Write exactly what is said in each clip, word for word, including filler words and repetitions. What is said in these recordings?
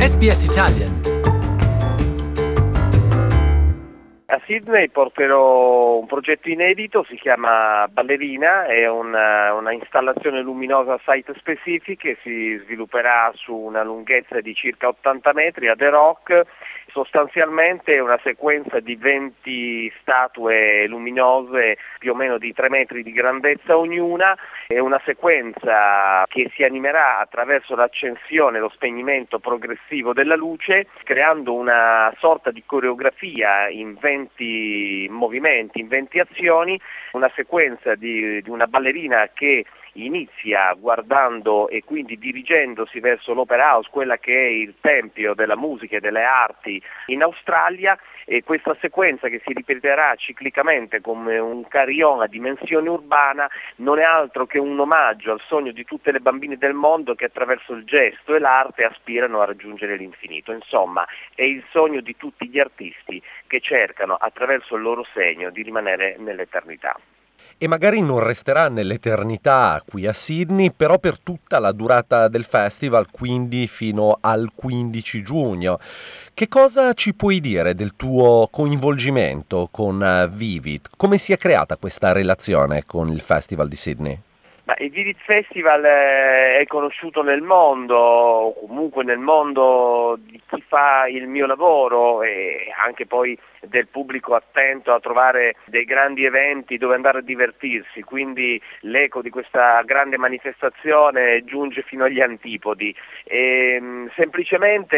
S B S Italian. A Sydney porterò un progetto inedito, si chiama Ballerina, è una, una installazione luminosa site specific che si svilupperà su una lunghezza di circa ottanta metri a The Rock. Sostanzialmente è una sequenza di venti statue luminose più o meno di tre metri di grandezza ognuna, è una sequenza che si animerà attraverso l'accensione e lo spegnimento progressivo della luce, creando una sorta di coreografia in venti movimenti, in venti azioni, una sequenza di, di una ballerina che inizia guardando e quindi dirigendosi verso l'Opera House, quella che è il tempio della musica e delle arti in Australia, e questa sequenza che si ripeterà ciclicamente come un carillon a dimensione urbana non è altro che un omaggio al sogno di tutte le bambine del mondo che attraverso il gesto e l'arte aspirano a raggiungere l'infinito. Insomma, è il sogno di tutti gli artisti che cercano attraverso il loro segno di rimanere nell'eternità. E magari non resterà nell'eternità qui a Sydney, però per tutta la durata del festival, quindi fino al quindici giugno. Che cosa ci puoi dire del tuo coinvolgimento con uh, Vivid? Come si è creata questa relazione con il Festival di Sydney? Ma il Vivid Festival è conosciuto nel mondo, o comunque nel mondo di chi fa il mio lavoro e anche poi del pubblico attento a trovare dei grandi eventi dove andare a divertirsi, quindi l'eco di questa grande manifestazione giunge fino agli antipodi. E, semplicemente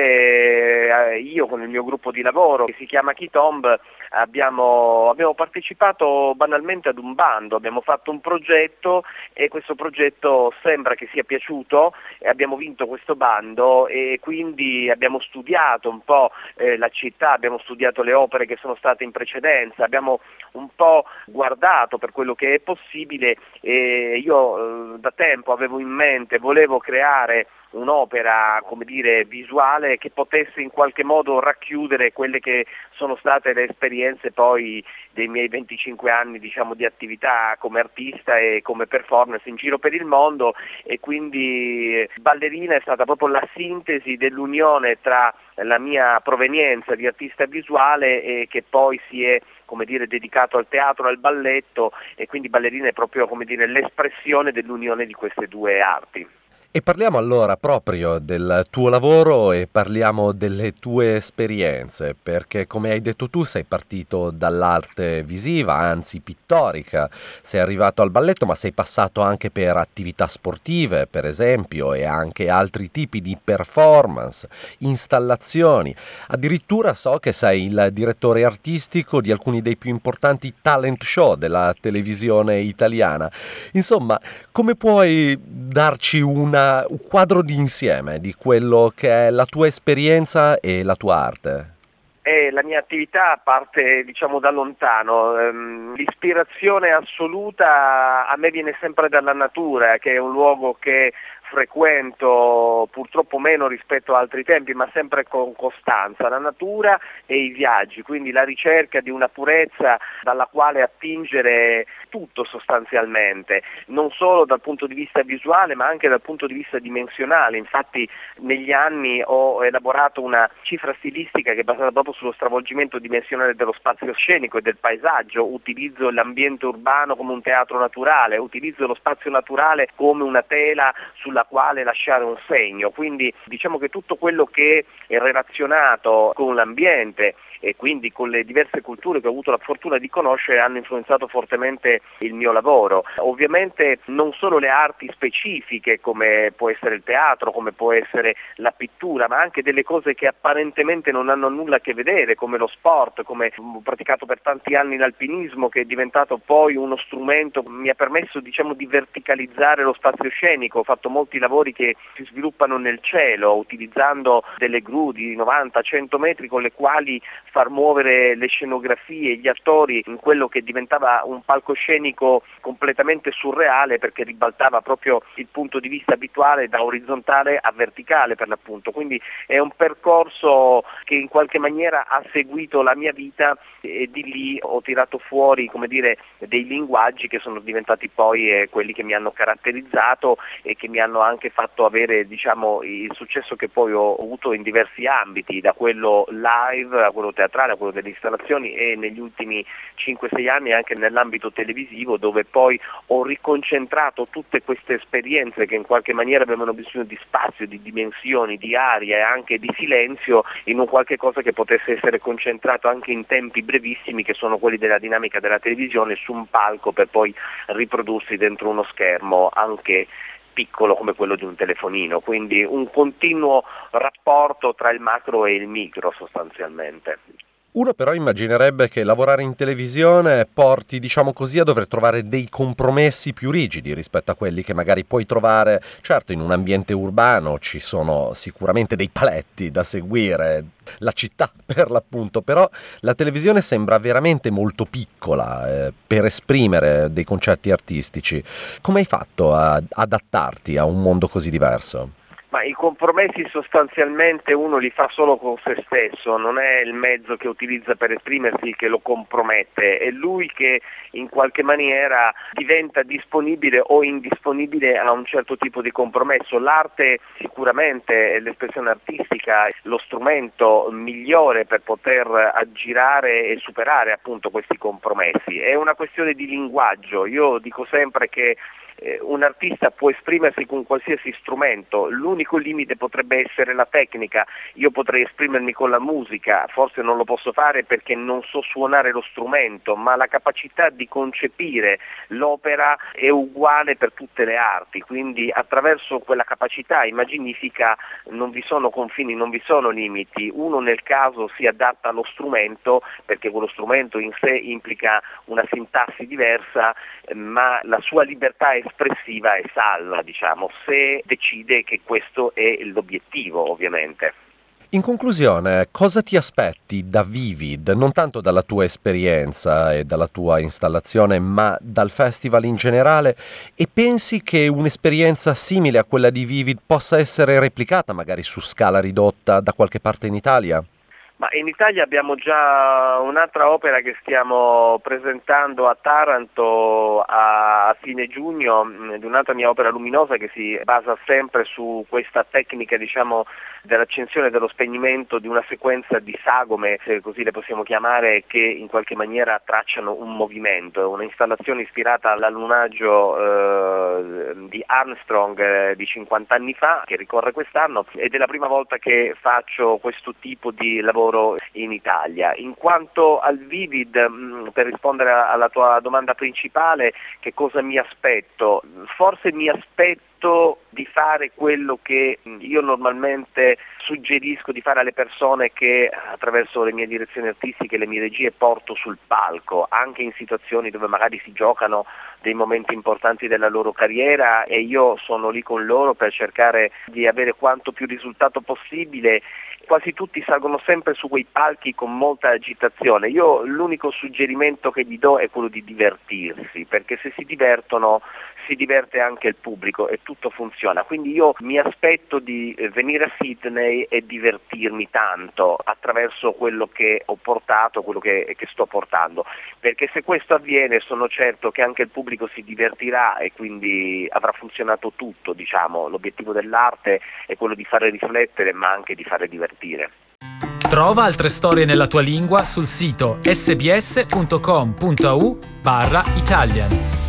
io con il mio gruppo di lavoro che si chiama Kitomb abbiamo, abbiamo partecipato banalmente ad un bando, abbiamo fatto un progetto e questo progetto sembra che sia piaciuto e abbiamo vinto questo bando e quindi abbiamo studiato un po' eh, la città, abbiamo studiato le opere che sono state in precedenza, abbiamo un po' guardato per quello che è possibile e io eh, da tempo avevo in mente, volevo creare un'opera, come dire, visuale che potesse in qualche modo racchiudere quelle che sono state le esperienze poi dei miei venticinque anni, diciamo, di attività come artista e come performance in giro per il mondo, e quindi Ballerina è stata proprio la sintesi dell'unione tra la mia provenienza di artista visuale e che poi si è, come dire, dedicato al teatro, al balletto, e quindi Ballerina è proprio, come dire, l'espressione dell'unione di queste due arti. E parliamo allora proprio del tuo lavoro e parliamo delle tue esperienze, perché come hai detto tu sei partito dall'arte visiva, anzi pittorica, sei arrivato al balletto ma sei passato anche per attività sportive, per esempio, e anche altri tipi di performance, installazioni. Addirittura so che sei il direttore artistico di alcuni dei più importanti talent show della televisione italiana. Insomma, come puoi darci una un quadro di insieme di quello che è la tua esperienza e la tua arte? Eh, la mia attività parte, diciamo, da lontano. Ehm, l'ispirazione assoluta a me viene sempre dalla natura, che è un luogo che frequento purtroppo meno rispetto a altri tempi, ma sempre con costanza, la natura e i viaggi, quindi la ricerca di una purezza dalla quale attingere tutto sostanzialmente, non solo dal punto di vista visuale ma anche dal punto di vista dimensionale. Infatti negli anni ho elaborato una cifra stilistica che è basata proprio sullo stravolgimento dimensionale dello spazio scenico e del paesaggio, utilizzo l'ambiente urbano come un teatro naturale, utilizzo lo spazio naturale come una tela sulla quale lasciare un segno, quindi diciamo che tutto quello che è relazionato con l'ambiente e quindi con le diverse culture che ho avuto la fortuna di conoscere hanno influenzato fortemente il mio lavoro. Ovviamente non solo le arti specifiche come può essere il teatro, come può essere la pittura, ma anche delle cose che apparentemente non hanno nulla a che vedere come lo sport, come ho praticato per tanti anni l'alpinismo che è diventato poi uno strumento, mi ha permesso, diciamo, di verticalizzare lo spazio scenico. Ho fatto molti lavori che si sviluppano nel cielo utilizzando delle gru di novanta cento metri con le quali far muovere le scenografie, gli attori in quello che diventava un palcoscenico completamente surreale, perché ribaltava proprio il punto di vista abituale da orizzontale a verticale per l'appunto. Quindi è un percorso che in qualche maniera ha seguito la mia vita e di lì ho tirato fuori, come dire, dei linguaggi che sono diventati poi eh, quelli che mi hanno caratterizzato e che mi hanno anche fatto avere, diciamo, il successo che poi ho avuto in diversi ambiti, da quello live a quello teatrale, a quello delle installazioni e negli ultimi cinque sei anni anche nell'ambito televisivo, dove poi ho riconcentrato tutte queste esperienze che in qualche maniera avevano bisogno di spazio, di dimensioni, di aria e anche di silenzio in un qualche cosa che potesse essere concentrato anche in tempi brevissimi, che sono quelli della dinamica della televisione, su un palco per poi riprodursi dentro uno schermo anche piccolo come quello di un telefonino, quindi un continuo rapporto tra il macro e il micro sostanzialmente. Uno però immaginerebbe che lavorare in televisione porti, diciamo così, a dover trovare dei compromessi più rigidi rispetto a quelli che magari puoi trovare. Certo, in un ambiente urbano ci sono sicuramente dei paletti da seguire, la città per l'appunto, però la televisione sembra veramente molto piccola eh, per esprimere dei concetti artistici. Come hai fatto a adattarti a un mondo così diverso? Ma i compromessi sostanzialmente uno li fa solo con se stesso, non è il mezzo che utilizza per esprimersi che lo compromette, è lui che in qualche maniera diventa disponibile o indisponibile a un certo tipo di compromesso. L'arte sicuramente è l'espressione artistica, lo strumento migliore per poter aggirare e superare appunto questi compromessi. È una questione di linguaggio, io dico sempre che un artista può esprimersi con qualsiasi strumento, l'unico limite potrebbe essere la tecnica. Io potrei esprimermi con la musica, forse non lo posso fare perché non so suonare lo strumento, ma la capacità di concepire l'opera è uguale per tutte le arti, quindi attraverso quella capacità immaginifica non vi sono confini, non vi sono limiti. Uno nel caso si adatta allo strumento perché quello strumento in sé implica una sintassi diversa, ma la sua libertà espressiva è salva, diciamo, se decide che questo è l'obiettivo, ovviamente. In conclusione, cosa ti aspetti da Vivid, non tanto dalla tua esperienza e dalla tua installazione, ma dal festival in generale, e pensi che un'esperienza simile a quella di Vivid possa essere replicata magari su scala ridotta da qualche parte in Italia? Ma in Italia abbiamo già un'altra opera che stiamo presentando a Taranto a fine giugno, di un'altra mia opera luminosa che si basa sempre su questa tecnica, diciamo, dell'accensione e dello spegnimento di una sequenza di sagome, se così le possiamo chiamare, che in qualche maniera tracciano un movimento. È un'installazione ispirata all'allunaggio eh, di Armstrong eh, di cinquanta anni fa, che ricorre quest'anno, ed è la prima volta che faccio questo tipo di lavoro in Italia. In quanto al Vivid, mh, per rispondere alla tua domanda principale, che cosa mi aspetto? Forse mi aspetto di fare quello che io normalmente suggerisco di fare alle persone che attraverso le mie direzioni artistiche e le mie regie porto sul palco, anche in situazioni dove magari si giocano dei momenti importanti della loro carriera e io sono lì con loro per cercare di avere quanto più risultato possibile. Quasi tutti salgono sempre su quei palchi con molta agitazione. Io l'unico suggerimento che gli do è quello di divertirsi, perché se si divertono si diverte anche il pubblico e tutto funziona. Quindi io mi aspetto di venire a Sydney e divertirmi tanto attraverso quello che ho portato, quello che, che sto portando, perché se questo avviene sono certo che anche il pubblico si divertirà e quindi avrà funzionato tutto, diciamo. L'obiettivo dell'arte è quello di fare riflettere ma anche di fare divertire. Trova altre storie nella tua lingua sul sito sbs punto com punto a u barra Italian.